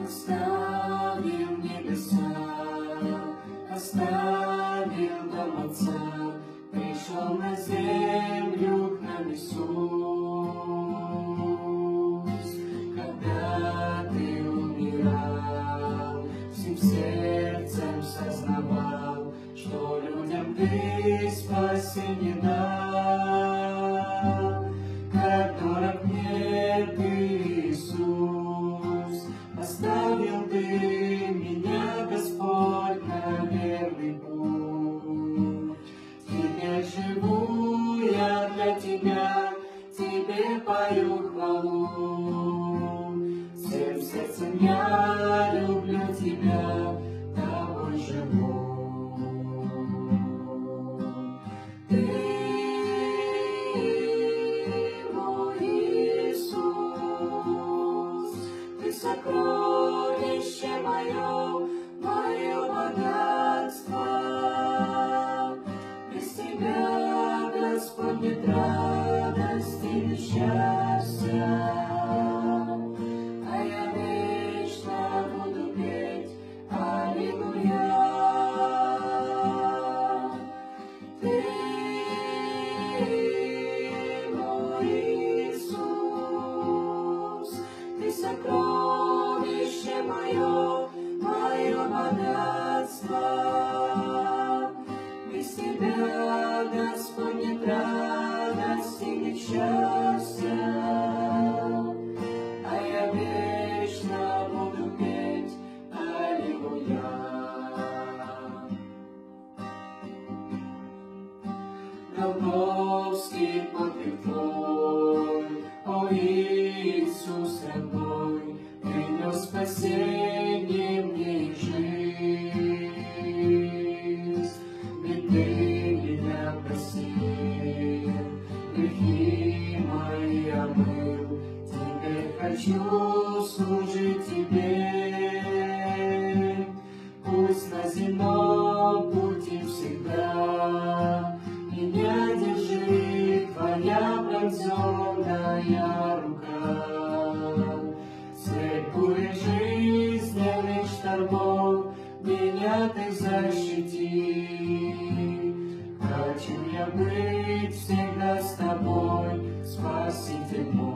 Оставил небеса, оставил дом Отца, пришел на землю к нам Иисус. Когда ты умирал, всем сердцем сознавал, что людям ты спасение дал. Как дорог мне ты, Иисус, оставил ты меня, Господь, на верный путь. Теперь живу я для тебя, тебе пою хвалу. Всем сердцем я люблю тебя, тобой живу. Ты мой Иисус, ты сокровище мое, мое богатство. Без тебя, Господь, нет радости и счастья. А я вечно буду петь аллилуйя. Ты мой Иисус, ты сокровище мое, мое богатство. Без тебя, Господь, нет радости, нет счастья. А я вечно буду петь аллилуйя. Голгофский подвиг твой, о Иисус, рабой, принес спасение мне и жизнь. Ведь ты меня простил, грехи мои омыл, теперь хочу служить тебе. Пусть на земном пути всегда меня держит твоя пронзенная рука. Средь бури жизненных штормов меня ты защити. Хочу я быть всегда с тобой, Спаситель мой.